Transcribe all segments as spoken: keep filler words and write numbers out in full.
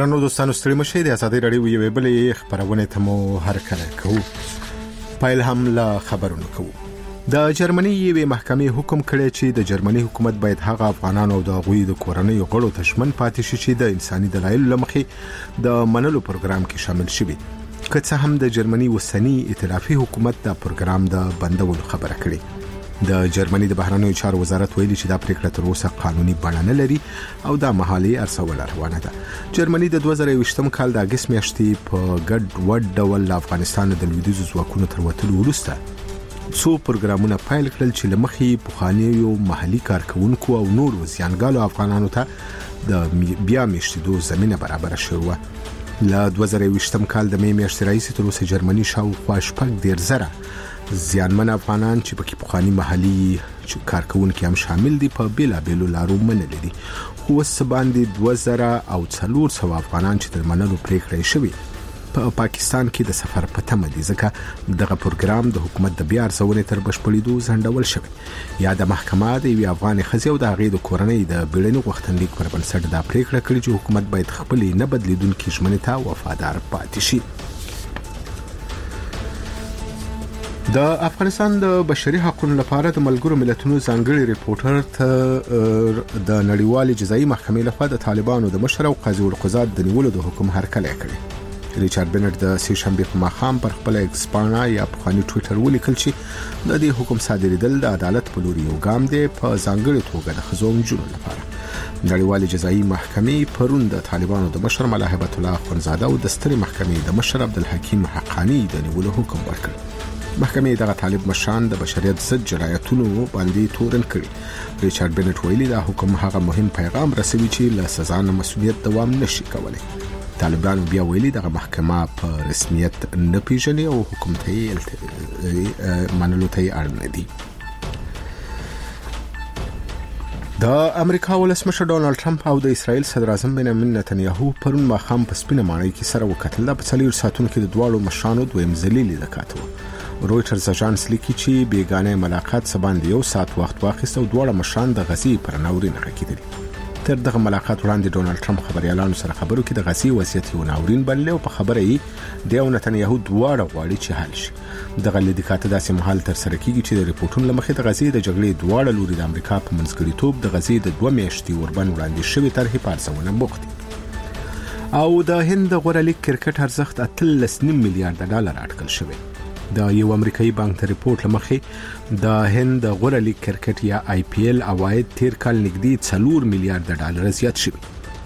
درنو دوستانو ستړي مشه د ازادي رادیو یوې بلې خبرونه ته مو هرکله کوو. پایل هم لا خبرونه کوو. د جرمني یوې محکمې حکم کړی چې د جرمني حکومت باید هغه افغانان او د غوي د کورنۍ غړو ته شمن پاتې شي چې د انساني دلایل لمخې د منلو پروګرام کې شامل شوي. که څه هم د جرمني وسنی ائتلافي حکومت د پروګرام د بندولو خبره کړې. د جرمني د بهرنیو چارو وزارت ویلي چې دا پریکړه تر اوسه قانوني بڼه نه لري او دا مهالي ارسول روانه ده. جرمني د دوه زره یوویشتم کال د اگست میاشتې په ګډ وډ ډول افغانستان د لویدیځ ځواکونو تر وتلو وروسته څو پروګرامونه پیل کړل چې لمخې پخوانیو محلي کارکونکو او نور زیانګالو افغانانو ته د بیا میشتېدو زمينه برابر شوه. له دوه زره یوویشتم کال د می میاشتې راځي تر اوسه جرمني شاوخوا شپږ ډیر زره زیانمن افغانان چې پکې پخوانی محلي کارکونکو هم شامل دي په بیلا بیلو لارو منلې دي. خو وس باندې دوه زره او څلور سوه افغانان چې د منلو پریکړه شوی په پاکستان کې د سفر په تمه دي ځکه دغه پروګرام د حکومت د بیا ارزونې تر بشپړېدو ځنډول شوی. یا د محکمه د یوې افغان ښځې او د هغې د کورنۍ د بیړني غوښتنلیک پر بنسټ دا پریکړه کړې چې حکومت باید خپلې نه بدلیدونکې ژمنې ته وفادار پاتې شي. د افغانستان د بشري حقوقو لپاره د ملګرو ملتونو ځانګړي ریپورټر ته د نړیوالې جزایي محکمې لخوا د طالبانو د مشر او قاضي القضات د نیولو د حکم هرکلی کړی. ریچارډ بنټ د سې شنبې په ماښام پر خپل ایکس پاڼه یا پخواني ټویټر ولیکل چې د دې حکم صادریدل د عدالت په لور یو ګام دی په ځانګړي توګه د ښځو او نجونو لپاره. نړیوالې جزایي محکمې پرون د طالبانو د مشر ملا هیبت الله اخوندزاده او د سترې محکمې د مشر عبدالحکیم حقانی د نیولو حکم ورکړ. محکمې دغه طالب مشران د بشریت ضد جنایتونو باندې تورن کړي. ریچارډ بنټ ویلي دا حکم هغه مهم پیغام رسوي چې له سزا نه مسؤلیت دوام نشي کولای. طالبانو بیا ویلي دغه محکمه په رسمیت نه پیژني او حکم ته منلو ته اړ نه دي. د امریکا ولسمشر ډونالد ټرمپ او د اسرائیل صدر اعظم بنیامین نتنیاهو پرون ماښام په سپینه ماڼۍ کې سره وکتل. په څلور ساعتونو کې د دواړو مشرانو دویم ځلي لیدکات وو. رويټرز اژانس لیکي چې بیګانه ملاقات سباند یو ساعت وخت واخیست او دواړه مشران د غزي پر ناورین غږیدل. تر دغه ملاقات وړاندې ډونالد ټرمپ خبريالانو سره خبرو کې د غزي وضعیت یو ناورین بللی او په خبره یې د نتنیاهو دواړه غواړي چې حل شي. دغه لیدکات داسې مهال تر سره کیږي چې د ریپورتونو لمخې د غزي د جګړې دواړه لوري د امریکا په منځګړیتوب د غزي د دوه میاشتې وربند وړاندې شوی طرحې په ارزونه بوخت دي. او د هند غوړه لیګ کرکټ ارزښت اتلس نیم میلیارډ ډالر اټکل شوی. د یو امریکایي بانک ته ریپورت لمخې د هند غوړه لیګ کرکټ یا آی پی ایل عواید تیر کال نږدې څلور میلیارډ ډالر زیات شوي.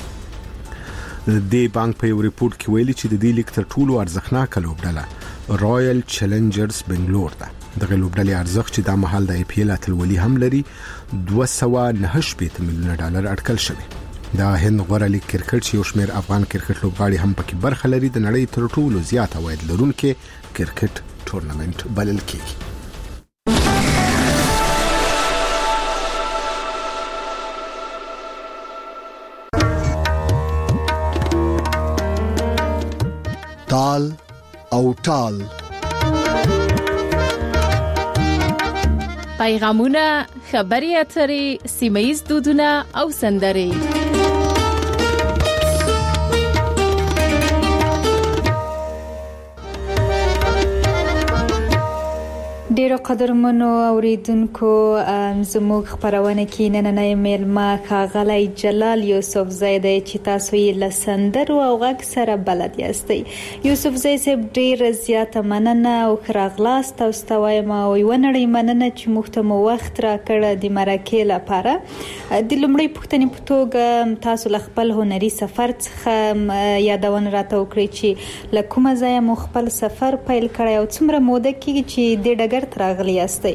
د بانک په یو ریپورت کې ویلي چې د دې لیګ تر ټولو ارزښتناکه لوبډله رایل چیلنجرز بنگلور ده. دغه لوبډلې ارزښت چې د مهال د آی پی ایل اتلولي هم لري دوه سوه نهه شپېته میلیونه ډالر اټکل شوی. د هند غوړه لیګ کرکټ چې یو شمېر افغان کرکټ لوبغاړي هم پکې برخه لري د نړۍ تر ټولو زیات عواید لرونکي کرکټ ټورنمنت بلل کیږي. تال او ټال پیغامونه، خبري اترې، سیمه‌ییز دودونه او سندرې. ډیرو قدرمنو اوریدونکو زموږ خبرونه کې نننې میلمه ښاغلی جلال یوسف زی دی چې تاسو یې له سندرو او غږ سره بلد یاستئ. یوسف زی صاحب ډیره زیاته مننه او ښه راغلاست. تاسو ته وایم او یوه نړۍ مننه چې موږ ته مو وخت راکړ د مرکې لپاره. د لومړۍ پوښتنې په توګه تاسو له خپل هنري سفر څخه یادونه راته وکړئ چې له کومه ځایه مو خپل سفر پیل کړی او څومره موده کېږي چې د ډګر راغلی یاستئ؟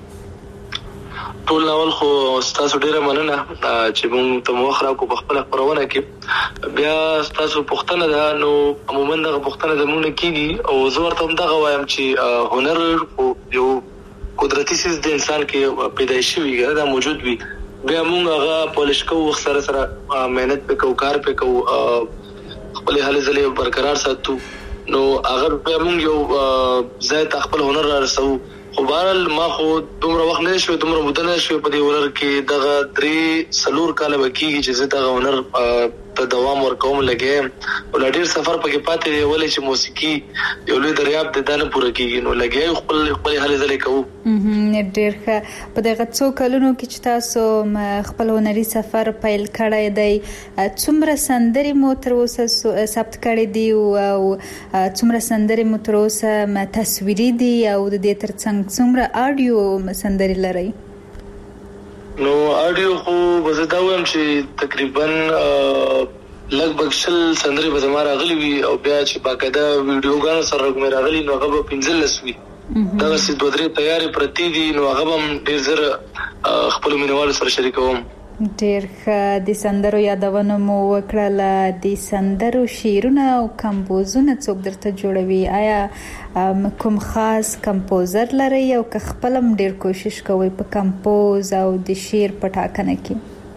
ټول اول خو تاسو ډیره مننه چې موږ ته موخه راکو په خپل خبرونه کې. بیا تاسو پوښتنه ده نو عموما دغه پوښتنه د موږ کېږي او زه ورته هم دغه وایم چې هنر یو قدرتي څیز د انسان کې پیدایشي وي، دا موجود وي. بیا موږ هغه پالش کوو، وخت سره سره مهنت پې کوو، کار پې کوو، خپلې هلې ځلې برقرار ساتو. نو هغه بیا موږ یو ځای ته خپل هنر را رسوو. خو بهرحال ما خو دومره وخت نه شوی، دومره موده نه شوی په دې هنر کې. دغه درې څلور کاله به کېږي چې زه دغه هنر ته دوام ورکوم لګیم او ډیر سفر پکې پاتې دی ولې چې موسیقي یو لوی دریاب د دانه پوره کیږي نو لګي خپل خپل حل ځلې کوو ډیر ښه په دغه څو کلونو کې چې تاسو خپل هنري سفر پیل کړی دی څومره سندرې مو تر اوسه ثبت کړې دي او څومره سندرې مو تر اوسه تصویري دي او د دې ترڅنګ څومره آډیو سندرې لرئ نو آډیو خو به زه دا وایم چې تقریبا لږ شل سندرې به زما راغلي وي او بیا چې باقاعده ویډیوګانو سره مې راغلي نو هغه به پنځلس وي دغسې دوه درې تیارې پرتې دي نو هغه به هم ډېر زر خپلو مینهوالو سره شریکوم ډیر ښه د سندرو یادونه مو وکړله د سندرو شعرونه او کمپوزونه څوک درته جوړوي آیا کوم خاص کمپوزر لرئ او که خپل هم ډیر کوشش کوئ په کمپوز او د شعر په ټاکنه کې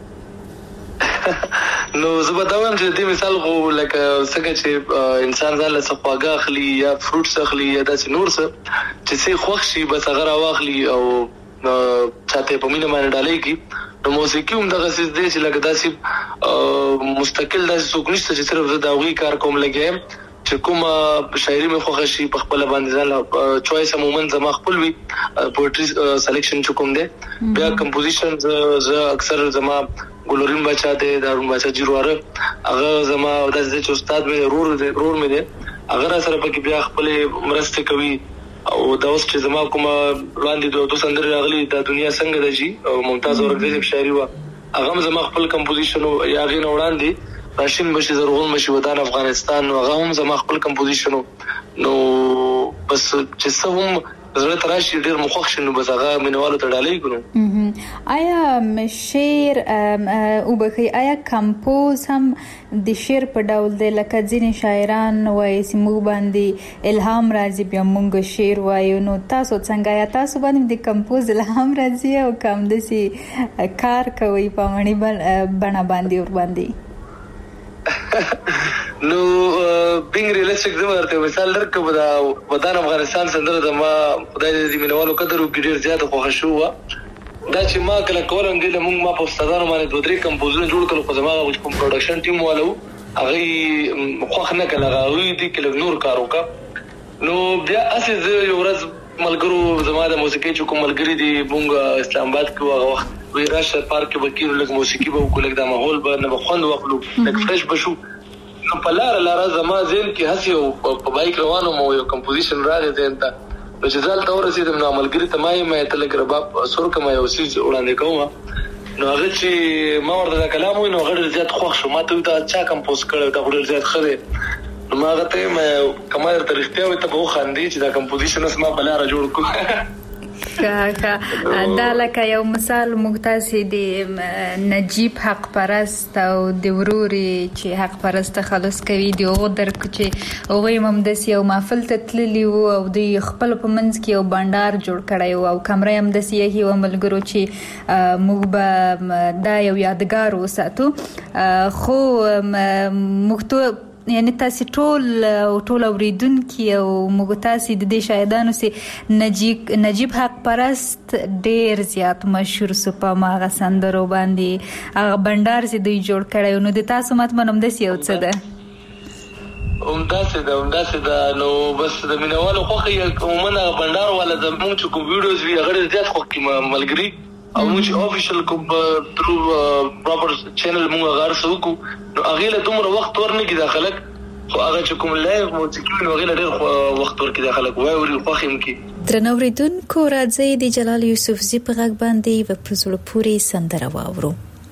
نو زه به دا وایم چې د دې مثال خو لکه څنګه چې انسان ځان له څه خواږه اخلي یا فروټس اخلي یا داسې نور څه چې څه خوښ شي بس هغه راواخلي او چاته په مینه باندې ډالۍ کړي نو موسیقي هم دغه څه دی چې لکه داسې مستقل داسې څوک نشته چې صرف زه د هغوی کار کوم لګیم چې کومه شاعري مې خوښه شي په خپله باندې ځان چوایس عموما زما خپل وي پویټري سلیکشن چې کوم دی بیا کمپوزیشن زه اکثر زما ګلورین باچا دی دارون باچا جیرواره هغه زما داسې دی چې استاد مې رور دی رور مې دی هغه را سره پکې بیا خپلې مرستې کوي او دا اوس چې زما کومه وړاندې دوه دوه سندرې راغلي دا دنیا څنګه ده جي او ممتاز اورکزۍ شاعري وه هغه هم زما خپل کمپوزیشن و یا هغې نه وړاندې راشین بشي زرغون بشي ودان افغانستان نو هغه هم زما خپل کمپوزیشن و نو بس چې څه هم زړه ته راشي ډېر مو خوښ شي نو بس هغه مینهوالو ته ډالۍ کړو آیا شعر وبخښئ آیا کمپوز هم د شعر په ډول دی لکه ځینې شاعران وایي چې موږ باندې الهام راځي بیا موږ شعر وایو نو تاسو څنګه یا تاسو باندې د کمپوز الهام راځي او که همداسې کار کوئ په عملي بڼه باندې ور باندې نو بینګ ریلسټیک زما درته مثال درکړم د ودان افغانستان سندره زما خدای دې د مینهوالو قدر وکړي ډېر زیاته خوښه شوې وه دا چې ما کله کولم دې له موږ ما په استادانو باندې دوه درې کمپوزونه جوړ کړل خو زما کوم پروډکشن ټیم والا و هغوی خوښ نه کړل هغه هغوی دې کې لږ نور کار وکړه نو بیا هسې زه یو ورځ ملګرو زما د موسیقۍ چې کوم ملګري دي موږ اسلام آباد کې هغه وخت وی راشه پارک کې به کېنو لږ موسیقي به وکړو لږ دا ماحول به نه به خوند واخلو لږ فرش به شو نو په لاره لاره زما ذهن کې هسې یو په بایک روان وم او یو کمپوزیشن راغی ذهن ته نو چې زه هلته ورسېدم نو ملګري ته ما یې ته لږ رباب سور کړم یو څیز وړاندې کوم نو هغه چې ما ورته دا کلام ووایي نو هغه ډېر زیات خوښ شو ما ته وایي دا چا کمپوز کړی دا خو ډېر زیات ښه دی نو ما هغه ته یم که ما درته رښتیا وایي ته به وخاندې چې دا کمپوزیشن اوس ما په لاره جوړ کړو دا لکه یو مثال موږ تاسې د نجیب حق پرست او د ورورې چې حق پرست خلاص کوي د هغو درک چې هغوی هم همداسې یو محفل ته تللي وو او دوی خپل په منځ کې یو بانډار جوړ کړی و او کمره یې همداسې یې وه ملګرو چې موږ به دا یو یادګار وساتو خو موږ ته یعنی تاسې ټول او ټول اوریدونکي او موږ تاسې د دې شاهدانو سي نجیب نجیب حق پرست ډیر زیات مشهور سو په هغه سندرو باندې هغه بنډار چې دوی جوړ کړی نو د تاسو مطمئن همداسې یو څه ده همداسې ده همداسې ده نو بس د مینهوالو خوښه یې عموما هغه بنډار والا زموږ چې کوم ویډیوز وي هغه ډېر زیات خوښ کړي ملګري او موږ چې افیشل کوم ترو پراپر چینل موږ هغه هر څه وکړو نو هغې له دومره وخت ورنکړي دا خلک خو هغه چې کوم لایف موسیقي وي نو هغې له ډېر وخت ورکړي دا خلک واوري خوښ یې هم کړي درنو اورېدونکو راځئ د جلال یوسفزي په غږ باندې یوه په زړه پورې سندره واورو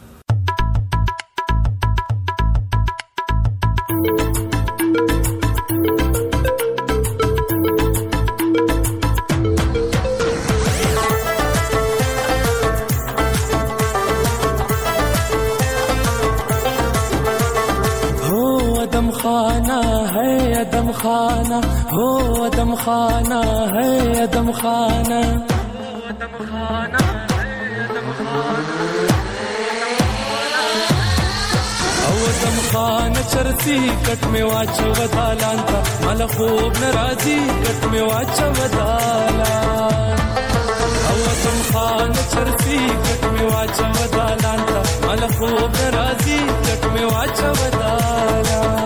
خانہ ہو ادم خانہ ہے ادم خانہ او ادم خانہ چرسی کٹ میں واچو ودالان تا مال خوب ناراضی کٹ میں واچو ودالان او ادم خان چرسی کټ می واچو دالان ته مل خوب راځي کټ می واچو دالان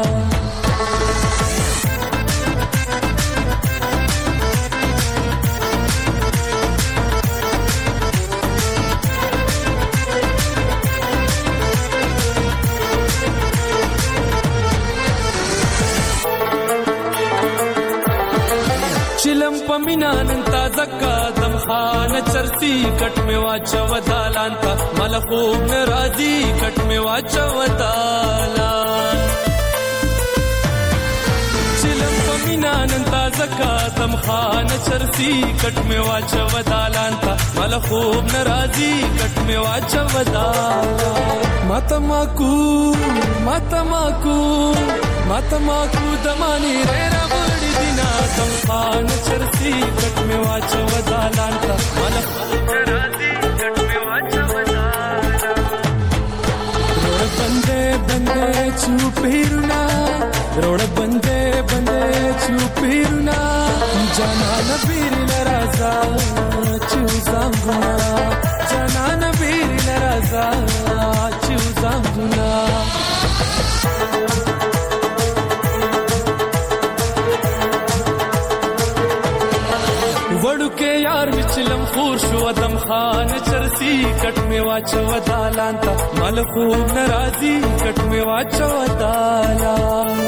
چلم پمینا نن تازه قدم خان چرسی کټ می واچو دالان ته مل خوب ناراضي کټ می واچو دالان چلم پمینا نن تازه قدم خان چرسی کټ می واچو دالان ته مل خوب ناراضي کټ می واچو دالان ماتماکو ماتماکو ماتماکو دمانی ریرا بڑی دینا کم خان چرسی کٹ میں واچو دالان کا ملک راضی کٹ میں واچو دالان روڑ بندے بندے چوپیرنا روڑ بندے بندے چوپیرنا جانا نبیر نرازا چوزانگونا جانا نبیر نرازا چوزانگونا وړو کې یار وچلم خور شو ادم خان چرسی کټ می واچو دالان ته مل خوب ناراضي کټ می واچو دالان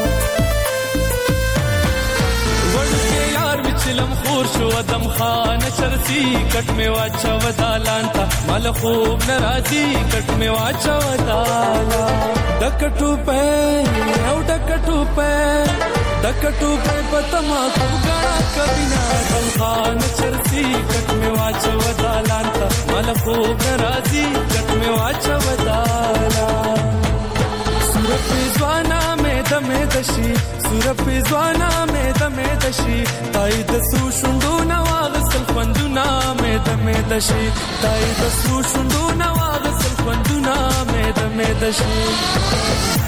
وړو کې یار وچلم خور شو ادم خان چرسی کټ می واچو دالان ته مل خوب ناراضي کټ می واچو دالان ډکټو په او ډکټو په ډکټو په پتما کو غا کبینا کم خان چرسی کټ می واچو دالان ته مل خوب راضي کټ می واچو دالان سورپ ځوانا مې د مې دشي سورپ ځوانا مې د مې دشي تای د سو شوندو نواغ سل پندونا مې د مې دشي تای د سو شوندو نواغ سل پندونا مې د مې دشي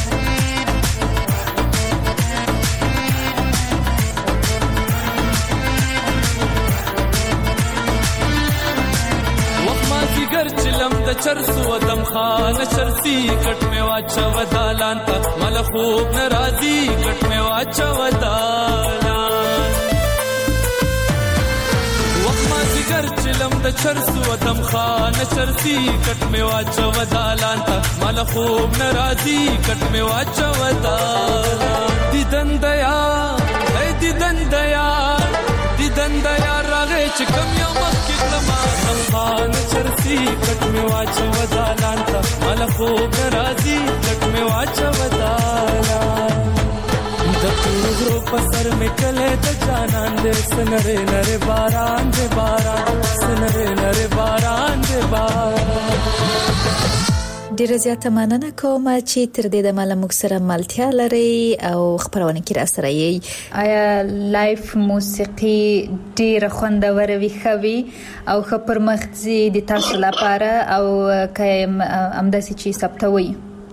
گر چلم د چرسو دم خان چرسی کټ می واچو دالان ته مل خوب ناراضي کټ می واچو دالان وخت ما گر چلم د چرسو دم خان چرسی کټ می واچو دالان ته مل خوب ناراضي کټ می واچو دالان دیدن دیا ای دیدن دیا دیدن دیا راغې چې کم یو مخکې کلمه دم خان چرسی کټ می واچو دالان ته مل خوب راضي کټ می واچو دالان د تورو په سر می کله د جانان دې سنره نره باران دې باران سنره نره باران دې باران ډیره زیاته مننه کوم چې تر دې د مال موږ سره ملتیا لري او خبرونه کې را سره یې آیا لایف موسیقي ډیره خوندور وي خوي او خبر مخزي د تاسو لپاره او کایم امداسي چې ثبتوي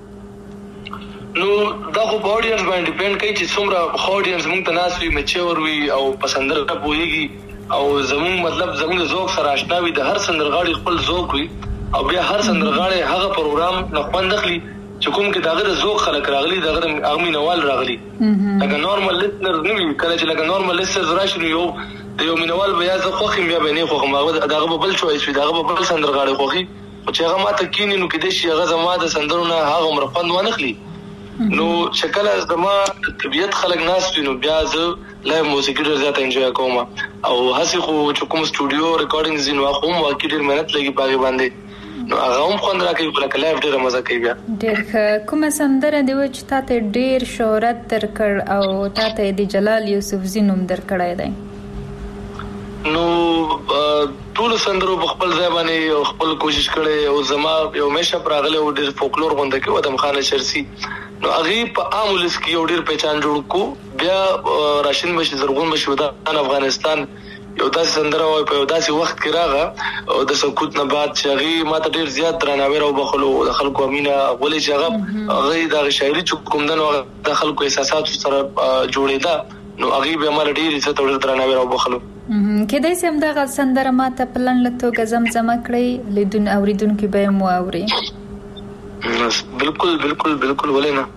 نو دا خو اډینس باندې ډیپند کوي چې څومره اډینس موږ ته ناسوي مچور وي او پسندر پويږي او زموږ مطلب زموږ ذوق سره آشنا وي د هر سندرغاړي خپل ذوق وي او بیا هر سندرغاړي هغه پروګرام نه خوند اخلي چې کوم کې داغه ذوق خلک راغلي داغه اغمي نوال راغلي لکه نورمال لیسنر نه وي کله چې لکه نورمال لیسنر راشي یو د یو مینوال بیا زه خوخم بیا به نه خوخم هغه داغه بل چويس وي داغه بل سندرغاړي خوخي او چې هغه ماته کینی نو کې د شي هغه زما د سندرونه هغه عمر خوند ونه اخلي نو شکل زما طبيعت خلک ناس نو بیا زه لایو موسیقي ډېر زیات انجوای کوم او هسي خو چې کوم سټوډیو ریکارډینګز نو خو مو واقعي ډېر مهنت لګي باغ باندې نو هغه هم خوند راکوي کله لایو ډېر مزه کوي بیا ډېر کومه سندره دی چې تاسو ډېر شهرت درکړ او تاسو د جلال یوسفزي نوم درکړای دی نو ټول سندرو په خپل ځای باندې خپل کوشش کړي او زما یو مشه پراغله او ډېر فولکلور غونډه کې ودم خان شرسی نو هغه په عامولس کې یو ډېر پہچان جوړ کو بیا راشن بشي زرغون بشي د افغانستان یو داسې سندره وای په داسې وخت کې راغه او د سکوت نه بعد چې هغه ماته ډېر زیات درناوی راو بخلو د خلکو امینه ولې چې هغه هغه د شاعري چې کوم دنو د خلکو احساسات سره جوړېدا نو هغه به مال ډېر عزت او درناوی راو بخلو کېدای شي همدغه سندره ماته په لنډه توګه زمزمه کړئ، لیدون اوریدونکي به یې مو اوري. بالکل بالکل بالکل ولې نه.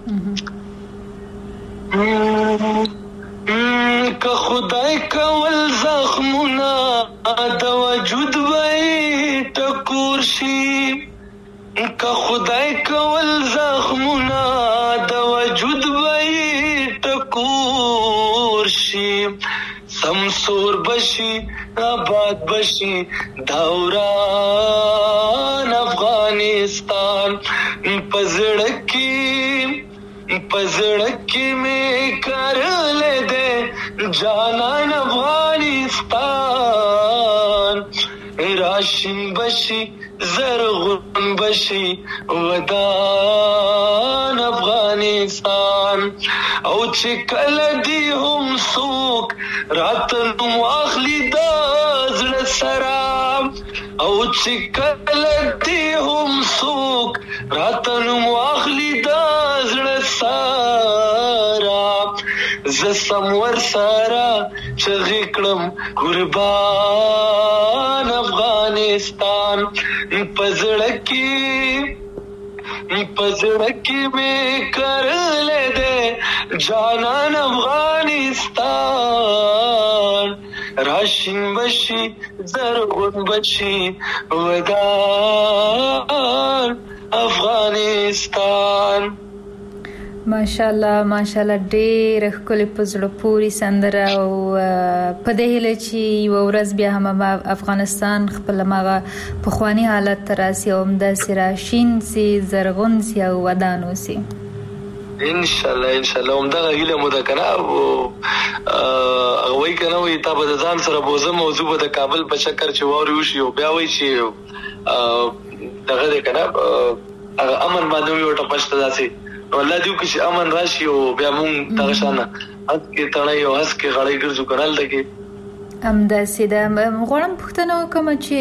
که خدای کول زخمونه د وجود به ټکور شي، که خدای کول زخمونه د وجود به ټکور شي، سمسور بشي آباد بشي دوران افغانستان. پزړکی پزړکی میں کر لے دے جانان افغانستان. راشن بشي زرغون بشي ودان افغانستان. او چې کله دی هم څوک راته نوم واخلي د زړه سره، او چې کله دی هم څوک راته نوم واخلي د زړه سره، زه سم ورسره چغې کړم قربان افغانستان. په زړه کې په زړه کې مې کرلې ده جانان افغانستان. راشن بشي زرغون بشي ودان افغانستان. ماشاءالله ماشاءالله ډېر ښکلې په زړه پورې سندره، او په دې هیله چې یوه ورځ بیا هم افغانستان خپل هغه پخواني حالت ته راسي او همداسې راشین سي، زرغون سي او ودان اوسي. انشاءالله انشاءالله همدغه هیله مو ده که نه. هغه وایي که نه وایي تا به د ځان سره بوزم او زه به د کابل په چکر چې واورې وشي، او بیا وایي چې دغه دی که نه هغه امن باندې وي ورته پشته داسې والله دیو کې چې امن راشي او بیا مونږ دغه شانه هڅ کې تړی او هڅ کې غړی ګرځو که نه هلته کې همداسې ده. غواړم پوښتنه وکړم چې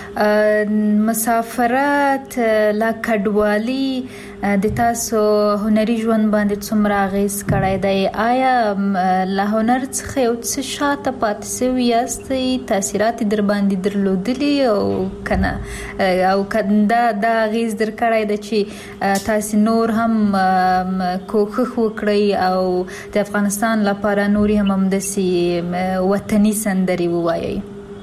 مسافرت لا کډوالي د تاسو هنري ژوند باندې څومره اغېز کړی دی؟ آیا له هنر څخه یو څه شاته پاتې سوي یاستئ؟ تاثیرات در باندې درلودلي او که نه؟ او که دا دا اغېز در کړی ده چې تاسې نور هم کوښښ وکړئ او د افغانستان لپاره نورې هم همداسې وطني سندرې ووایئ؟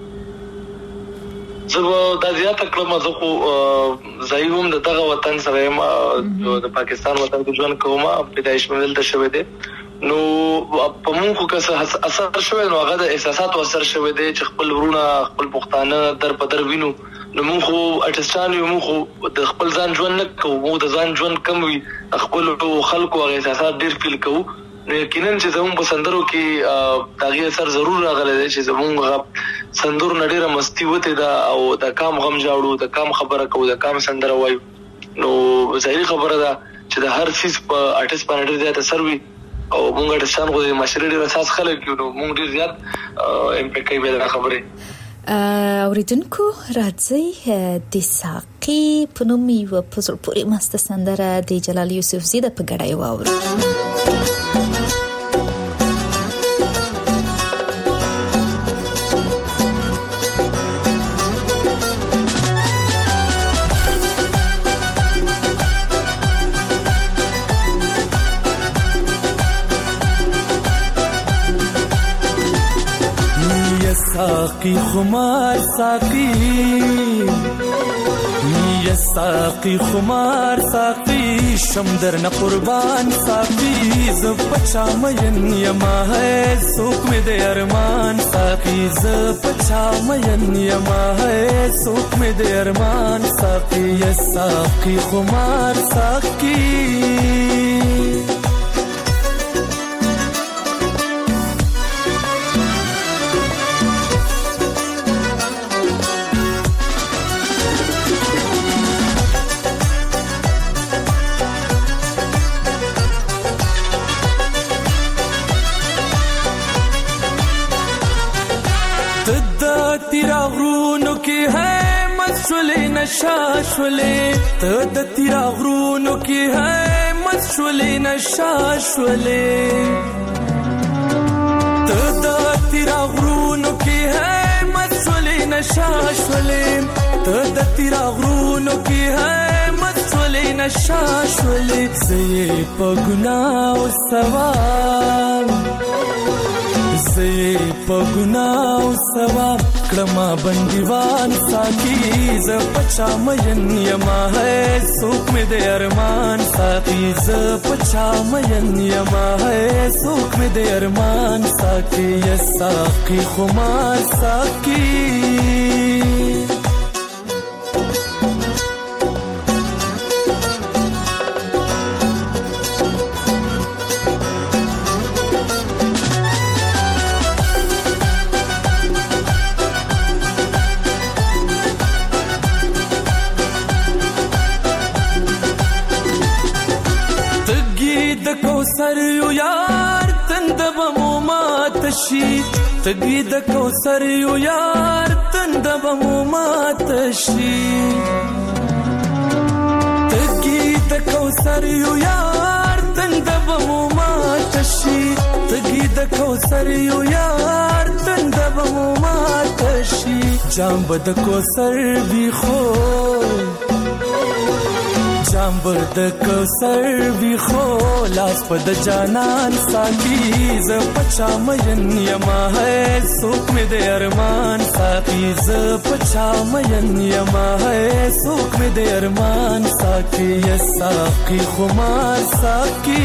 زه به دا زیاته کړم، زه خو ځایي هم د دغه وطن سره یم، د پاکستان وطن کې ژوند کوم، پیدایش مې دلته شوی دی. نو په مونږ خو که څه اثر شوی نو هغه د احساساتو اثر شوی دی چې خپل ورونه خپل پښتانه در په در وینو. نو مونږ خو ارټسټان یو، مونږ خو د خپل ځان ژوند نه کوو، مونږ د ځان ژوند کم وي، خپلو خلکو هغه احساسات ډېر فیل کوو. نو یقینا چې زموږ په سندرو کې د هغې اثر ضرور راغلی دی چې زموږ سندرو نه ډېره مستي وتې ده او د کام غم جاړو، د کام خبره کوو، د کام سندره وایو. نو ظاهري خبره ده چې د هر څیز په آرټسټ باندې ډېر زیات اثر وي، او مونږ آرټسټان خو د معاشرې ډېر اساس خلک یو، نو مونږ ډېر زیات امپیکټ کوي بیا دا خبرې. اوریدونکو راځئ د ساقي په نوم یوه په زړه پورې مسته سندره د جلال یوسفزي ده په ګډه یې واورو. ساقی خمار ساقی یا ساقی خمار ساقی شمدر نہ قربان ساقی ز پچا مین یما ہے سوک میں دے ارمان ساقی ز پچا مین یما ہے سوک میں دے ارمان ساقی یا ساقی خمار ساقی. نشا شولے تد تیرا غرونو کی ہے مشولے نشا شولے تد تیرا غرونو کی ہے نشاشولې ته د تیرا غرونو کې ہے مڅولې نشاشولې زه په ګناو سوال زه په ګناو سوال کړما بندیوان ساقي ز پچا مین یما ہے سوک میں دے ارمان ساقي ز پچا مین یما ہے سوک میں دے ارمان ساقي یا ساقي خمار ساقي کوثر یو یار تند بمو ماتشی تگی د کوثر یو یار تند بمو ماتشی تگی د کوثر یو یار تند بمو ماتشی تگی د کوثر یو یار تند بمو ماتشی جام بد کوثر بھی خو جامبر د کوثر وی خو لاس پد جانان ساقي ز پچا مین یما ہے سوک میں دے ارمان ساقي ز پچا مین یما ہے سوک میں دے ارمان ساقي یا ساقي خمار ساقي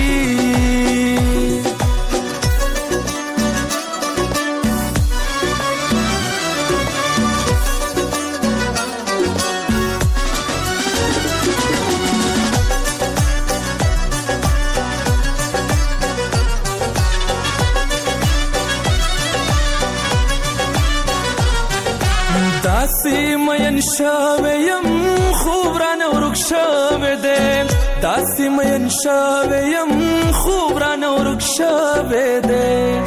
داسی مین شاویم خوب رانه ورک شاوه ده داسی مین شاویم خوب رانه ورک شاوه ده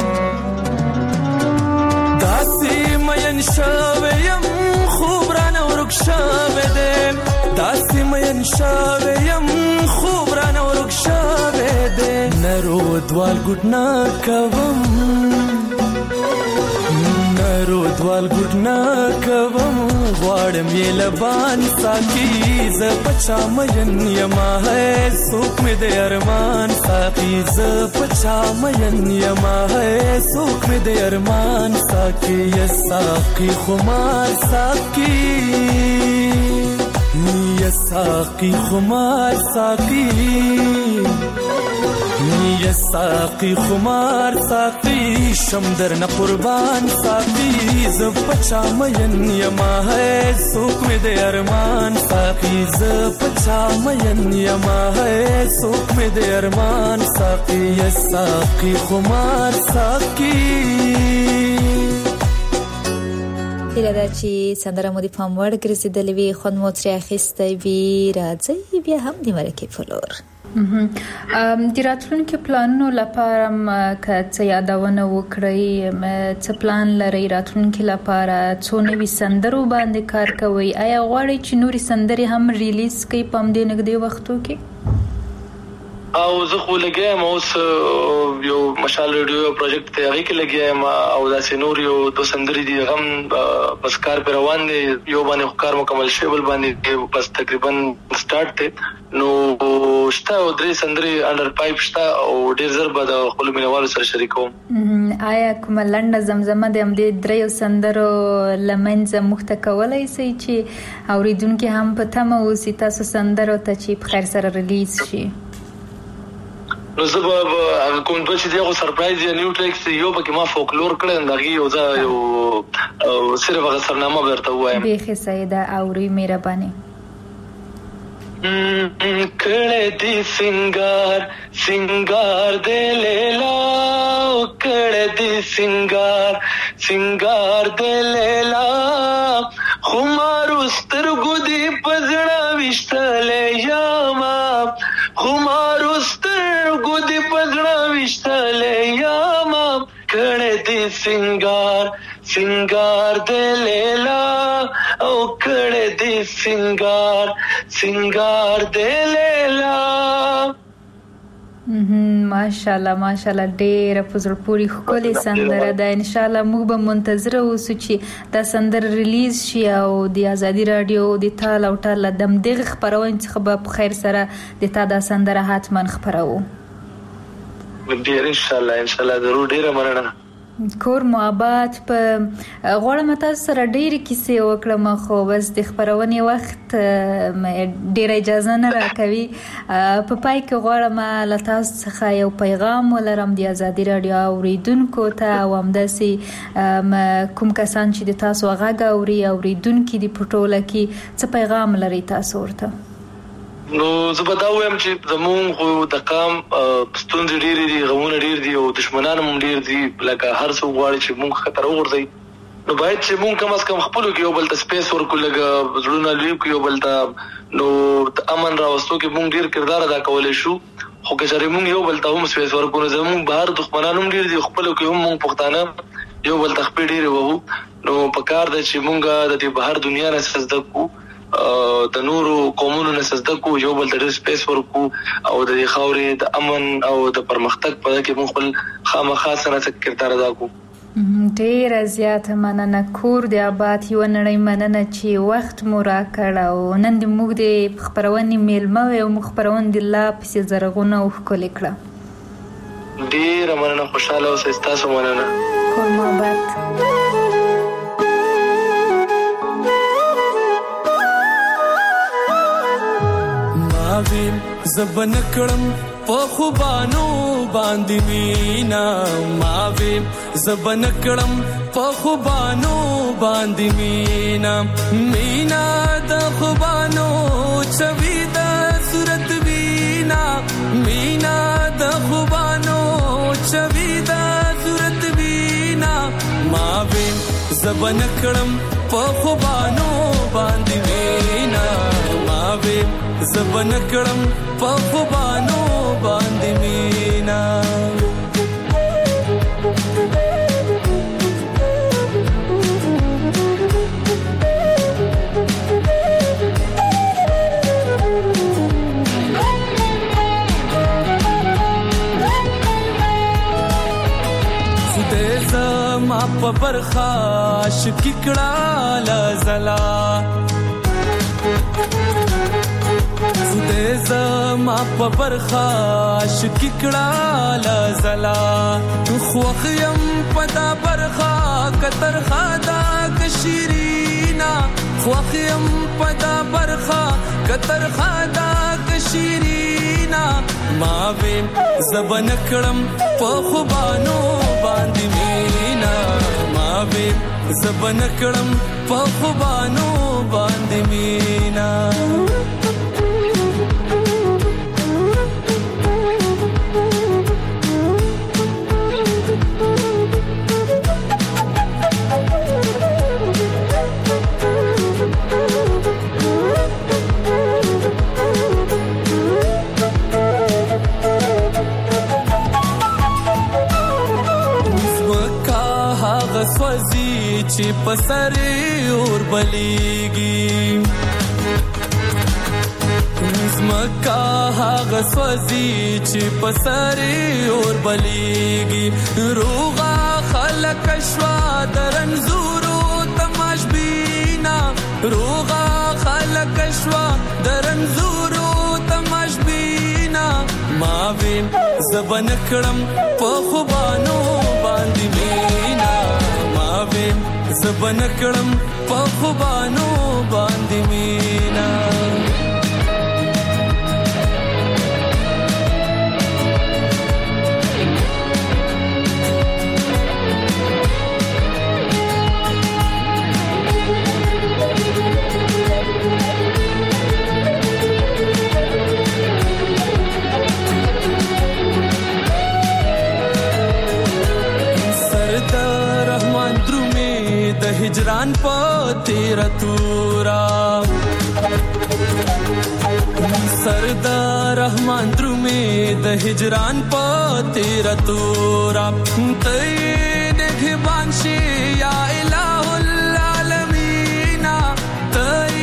داسی مین شاویم خوب رانه ورک شاوه ده داسی مین شاویم خوب رانه ورک شاوه ده نرو دوال گوٹنا کوم نرو دوال گوٹنا کوم غواړم یې لبان ساقي ز پچا مین یما ہے سوک میں دے ارمان ساقي ز پچا مین یما ہے سوک میں دے ارمان ساقي یا ساقي خمار ساقي یا ساقي خمار ساقي یا ساقي خمار ساقي شمدر نہ قربان ساقي ز پچا مین یما ہے سوک میں دے ارمان ساقي ز پچا مین یما ہے سوک میں دے ارمان ساقي یا ساقي خمار ساقي هیله ده چې سندره مو د پام وړ ګرځېدلې وي خوند مو ترې اخیستی وي راځئ بیا هم د مرکې په لور د راتلونکي پلانونو لپاره که څه یادونه وکړئ څه پلان لرئ راتلونکي لپاره څو نوي سندرو باندې کار کوئ آیا غواړئ چې نورې سندرې هم ریلیز کړئ په همدې نږدې وختو کې او زه خو لګیا یم اوس یو مشال ریډیو پروجیکټ ته هغې کې لګیا یم او داسې نور یو دو سندرې دي هغه هم بس کار پرې روان دی یو باندې خو کار مکمل شوی بل باندې بس تقریبا سټارټ دی نو شته او درې سندرې انډر پایپ شته او ډېر ژر به د خپلو مینوالو سره شریکوم آیا کومه لنډه زمزمه د همدې دریو سندرو له منځه موږ ته کولی شئ چې اورېدونکي هم په تمه اوسي تاسو سندرو ته چې په خیر سره ریلیز شي نو زه به هغه کوم دوه چې دی هغه سرپرایز یا نیو ټریکس یو پکې ما فولکلور کړی د هغې یو زه یو صرف هغه سرنامه به درته ووایم بیخي صحیح ده اورئ مهرباني کړه دی سنگار سنگار دې لیلا کړه دی سنگار سنگار دې لیلا خمار سترګو دې پزړه وشتلې یاما خمار سترګو دې پزړه وشتلې یاما کړه دی سنگار سنگار دې لیلا او کړه دی سنگار سنگار دې لیلا ماشاءالله ماشاءالله ډېر په زړه پورې ښکلې سندره ده. ان شاء الله موږ به منتظر اوسو چې دا سندره ریلیز شي او د ازادي رادیو د تال او ټال د دغه خبرونه څخه به په خیر سره د تا دا سندره حتما خبرو. ډېر ان شاء الله ان شاء الله ضرور. ډېر مننه. کور محبت په غواړم تاسو سره ډېری کیسې وکړم خو بس د خبرونې وخت ډېر اجازه نه راکوي. په پای کې غواړم له تاسو څخه یو پیغام ولرم د ازادي رادیو اوریدونکو ته او همداسې کوم کسان چې د تاسو غږ اوري اوریدونکي د پټوله کې څه پیغام لري تاسو ورته؟ نو زه به دا وایم چې زمونږ خو د قام ستونزې ډېرې دي، غمونه ډېر دي او دشمنان هم ډېر دي. لکه هر څوک غواړي چې مونږ خطر وغورځوي، نو باید چې مونږ کم از کم خپلو کې یو بل ته سپیس ورکړو، لږ زړونه لوی کړو یو بل ته. نو د امن راوستو کې مونږ ډېر کردار ادا کولی شو، خو که چېرې مونږ یو بل ته هم سپیس ورکړو، نو زمونږ بهر دښمنان هم ډېر دي، خپلو کې هم مونږ پښتانه یو بل ته خپې ډېرې وهو. نو پکار ده چې مونږ د دې بهر دنیا نه څه زده کړو، د نورو قومونو نه زده کړو، یو بل ته ډېر سپیس ورکړو او د دې خاورې د امن او د پرمختګ په کې مونږ خپل خامخا سره کردار ادا کړو. ډېره زیاته مننه کور د آباد یوه نړۍ مننه چې وخت مو راکړ او نن د موږ د خپرونې میلمه وې او موږ خپرونه د لا پسې زرغونه او ښکلې کړه. ډېره مننه، خوشحاله اوسئ. ستاسو مننه. کور محبت. ماویم زبن کړم په خوبانو باندې مینا، ماویم زبن کړم په خوبانو باندې مینا، مینا د خوبانو چوي د صورت وینا، مینا د خوبانو چوي د صورت وینا، ماویم زبن کړم په خوبانو باندې مینا، ماویم زبن کړم په خوبانو باندې مینا. خدای زما په برخه شکی کړه لزلا، خدای زما په برخه شکی کړه لزلا، خوښ یم په دا برخه کتر خدا کشیرینا، خوښ یم په دا برخه کتر خدا کشیرینا، ما ویم زبن کړم په خوبانو باندې مینا، ما ویم زبن کړم په خوبانو باندې مینا. سوزی چې پسرې اور بلیږي، زمکا هغه سوزی چې پسرې اور بلیږي، روغا خلک شوا درنزورو تماش بینا، روغا خلک شوا درنزورو تماش بینا، ما ویم زبن کړم په خوبانو باندې مینا، ویم زبن کړم په خوبانو باندې مینا. هجران په تیرا تورا سردار رحمان درومي د هجران په تیرا تورا، تای نگهبان شي یا الہ العالمین، تای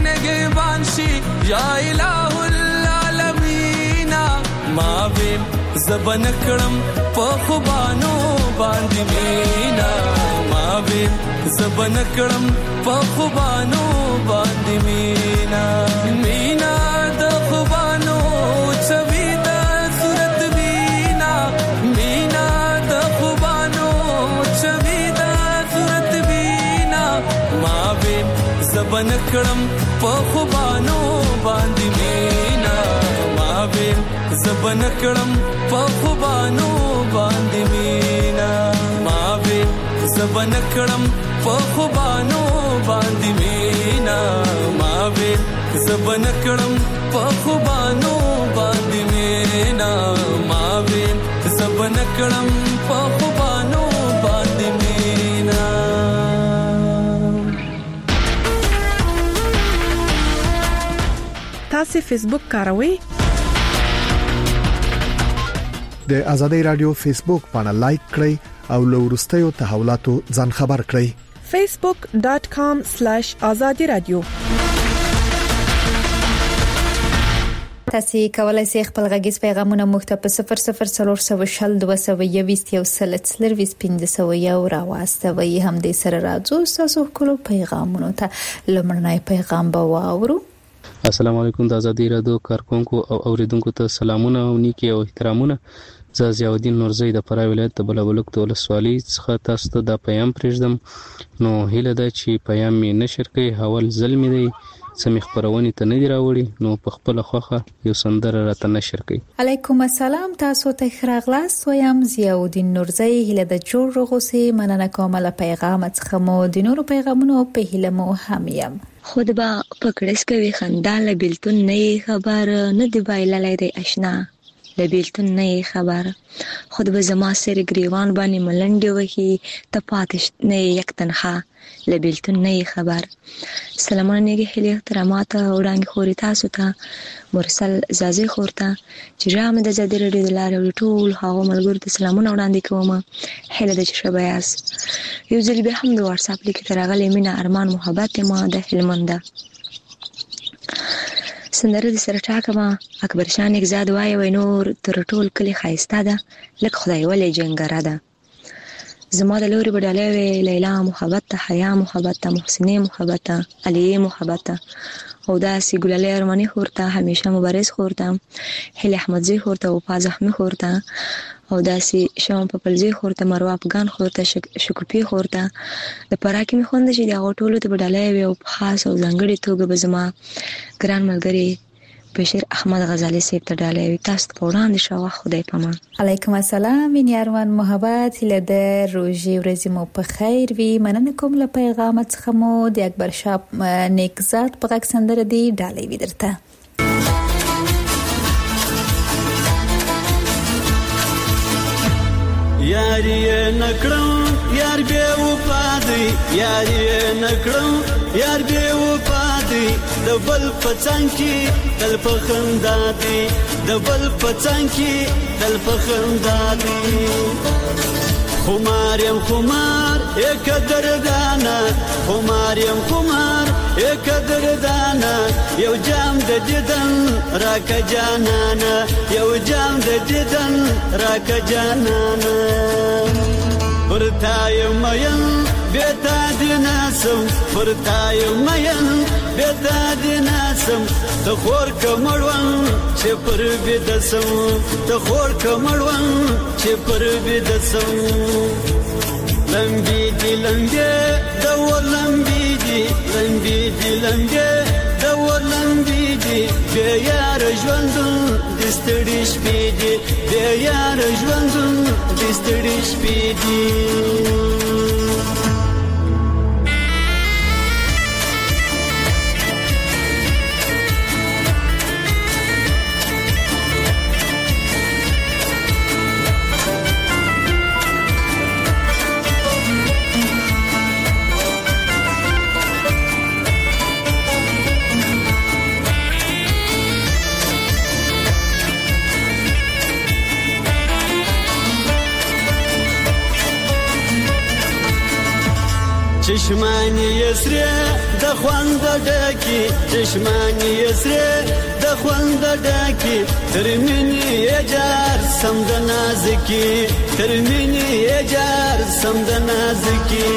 نگهبان شي یا الہ العالمین، ما ویم زبن کړم په خوبانو باندې مینا ما وین زبن کړم په خوبانو باندې مینا مینا د خوبانو چوي د صورت مینا مینا د خوبانو چوي د صورت مینا ما وین زبن کړم په خوبانو باندې مینا ما وین زبن کړم په خوبانو باندې مینا ما وین زبن کړم په خوبانو باندې مینا ما وین زبن کړم په خوبانو باندې مینا ما وین زبن کړم په خوبانو باندې مینا. تاسو فیسبوک کاروئ؟ د آزادۍ رادیو فیسبوک باندې لایک کړئ او له وروستیو تحولاتو ځان خبر کړئ. facebook dot com slash azadi radio. تاسو کولای شئ خپل غږیز پیغامونه موږ ته په صفر صفر څلور سوه شل دوه سوه یوویشت یو سل څلرویشت پنځه سوه یو راوستوي. هم دې سره راځو تاسو خپل پیغامونه ته لمړنۍ پیغام به واورو. السلام علیکم د آزادۍ رادیو کارکونکو او اوریدونکو ته سلامونه او نیکی او احترامونه. زه ضیاء الدین نورزی د فراه ولایت د بلابلک ولسوالۍ څخه تاسو ته د پیغام پرېږدم. نو هیله ده چې پیغام می نشر کړئ. حوال ظلم دی سمې خبرونه ته نه دی راوړي نو په خپل خوخه یو سندره راته نشر کړئ. علیکم السلام تاسو ته خراغلاس ویم ضیاء الدین نورزی هیله د جوړ رغوسی مننه کوم له پیغام څخه مو د نورو پیغامونو په هیله مو هم یم. خود با پکړس کوي خنداله بیلتون نه خبر نه دی بایللای دی آشنا له بیلتون نه خبر خود به زما سره گریوان باندې ملنډي وهي ته پاتش نه یک تنها له بیلتون نه خبر. سلامونه نیګه هلي احترامات وړاندې خوري تاسو ته مرسل زازي خورته چې رام د زدر لري د لارې ټول هغه ملګرو ته سلامونه وړاندې کوم. هله د شبياس یو ځل به هم د واتس اپ لیک ترغلې مینا ارمان محبت ما د هلمنده سندره د سره ټاکما اکبر شان اگزاد وای وای نور تر ټول کلی خایسته ده لکه خدای ولې جنګره ده. زما د لوري بډاله وی لیلا محبت ته حیا محبت ته محسنه محبت ته علی محبت ته او داسې ګلالې ارمانی خورته همیشه مبارز خورته هله احمدزی خورته او پازحمه خورته او داسې شوم په پلزی خورته مروه افغان خورته شکوپی خورته د پراکې می خوند چې د غټولو ته بډاله وی او خاص او ځنګړي توګه به زما ګران ملګری بشیر احمد غزالی سیب ته ډالې تاسو په وړاندې شو خدای پامان. علیکم السلام مین یاروان محبت هله د روزي ورځې مو په خیر وي. مننه کوم له پیغام څخه مو د اکبر شاه نیکزاد په غږ سندره دی ډالې وی درته. یاری نکړم یار به وپادي یاری نکړم یار به وپادي د بل پڅنګ کې دل په خندا دي د بل پڅنګ کې دل په خندا دي. خمارم خمار یک دردانا خمارم خمار یک دردانا یو جام د دیدن راکه جانانا یو جام د دیدن راکه جانانا ورتای مین بیتا دیناسم ورتای مین بیتا دیناسم ته خور کمړون چې پر بدسم ته خور کمړون چې پر بدسم. لمبي دي لمبي دور لمبي دي لمبي دي لمبي دور لمبي دي بیا یار ژوندون د ستړي شپې دي بیا یار ژوندون د ستړي شپې دي. چشمانی یسره د خوند ډکی چشمانی یسره د خوند ډکی ترمنی یجار سم د نازکی ترمنی یجار سم د نازکی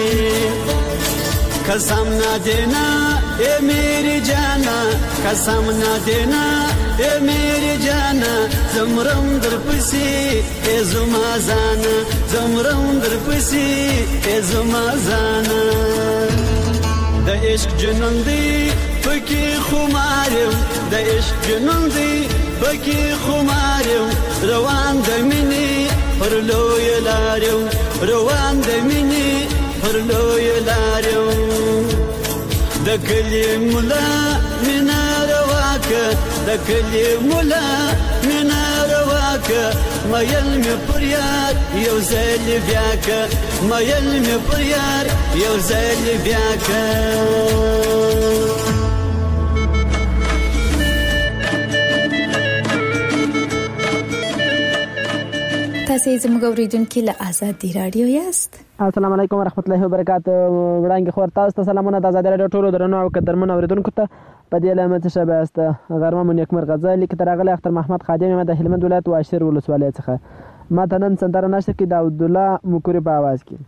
قسم نہ دینا اے میری جانا قسم نہ دینا اے میری جانا زمرم در پسی اے زما زانا زمرم در پسی اے زما زانا د عشق جنون دی پکی خمارم د عشق جنون دی پکی خمارم روان د مینی پر لوی لارم روان د مینی پر لوی لارم د کلی مولا مینا رواکه د کلی مولا مینا رواکه مایل می پر یار یو ځل بیاکه مایل می پر یار یو ځل بیاکه تاسو زموږ اوریدونکو له آزادي رادیو یاست. السلام علیکم ورحمت الله وبرکاته. وړاندې خور تاسو ته سلامونه د آزادي رادیو ټولو درنو او قدرمنو اوریدونکو ته په دې لامل څه شبه است غرمه مو نیکمر غزل کې ترغله اختر محمد خادم د هلمند ولایت واشر ولسوالۍ څخه ما ته نن سندره نشته کې د عبد الله مکوري په आवाज کې.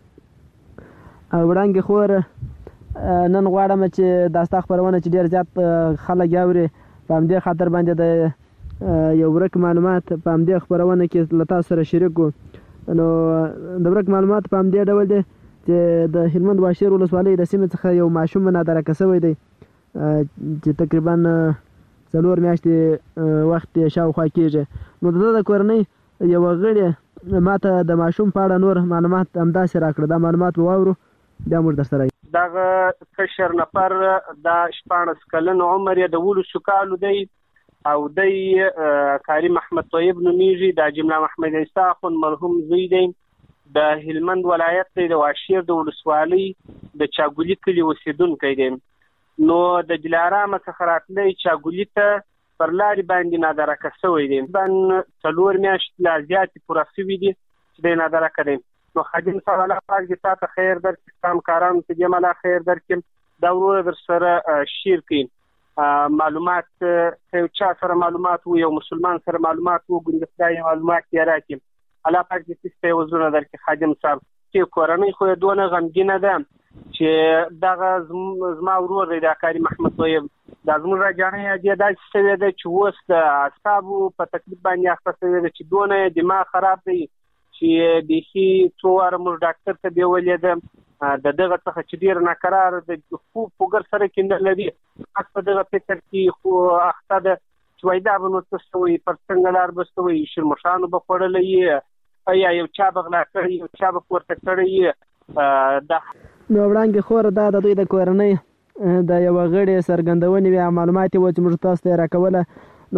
وړاندې خور نن غواړم چې داستا خبرونه چې ډیر زیات خلک یاوري په دې خاطر باندې د یو ورک معلومات په دې خبرونه کې لتا سره شریکو. نو د ورک معلومات په دې ډول دي چې د هلمند واشر ولسوالۍ د سیمې څخه یو ماشوم نادره کسوي دی چې تقریبا څلور میاشتې وخت شاوخوا کېږي. نو د کورنۍ یو غړي ماته د ماشوم په اړه نور معلومات همداسې راکړه. دا معلومات واورو بیا موږ در سره دغه کشر نفر د شپاړس کلن عمر یې د ولسو کالو دی او دی کاری محمد طیب نومیږي د جمله محمد عیسی اخون مرحوم زوی دی د هلمند ولایت دی د واشیر د ولسوالۍ د چاګولي کلي اوسیدونکی دی. نو د دلارام څخه راتلی چاګولي ته پر لارې باندې نادرکه شوی دی. بن څلور میاشتې لا زیاتې پوره شوي دي چې دی نادرکه دی. نو خادم صاحب الله پاک دې تا ته خیر درکړي کارمکارانو ته دې ملا خیر درکړي دا وروره در سره شیر کړي معلومات یو چا سره معلومات وو یو مسلمان سره معلومات وو ګوندې خدای معلومات یې راکړي الله پاک دې ستاسو په وزونه درکړي خادم صاحب چې کورنۍ خو یې دونه غمګینه ده چې دغه زما ورور دی د کاری محمد طیب دا زموږ راجانۍ دې داسې شوې ده چې اوس د اعصابو په تکلیف باندې اخته شوې ده چې دونه دماغ خراب دی چې بیخي څو واره موږ ډاکټر ته بیولې ده د دغه څخه چې ډېر ناقرار د خوب فکر سره کې نه لري خاص په دغه فکر کې خو اخته ده چې وایي دا به نو څه شوی پر څنګه لار به شوی شرمښانو به خوړلی یې یا یو چا به غلا کړی یو چا به پورته کړی یې. نو وړاندې خور دا د دوی د کورنۍ د یوه غړي څرګندونې وي معلومات یې وو چې موږ تاسو ته یې راکوله. نو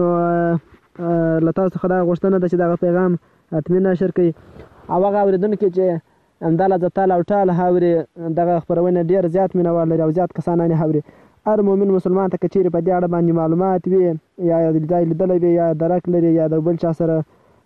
له تاسو څخه دا غوښتنه ده چې دغه پیغام حتمي نشر کړئ او هغه اورېدونکي چې همدا له ځتال او ټال هاوري دغه خپرونه ډېر زیات مینوال لري او زیات کسانان یې هاوري. هر مؤمن مسلمان ته که چیرې په دې اړه باندې معلومات وي یا ځای لیدلی وي یا درک لري یا د بل چا سره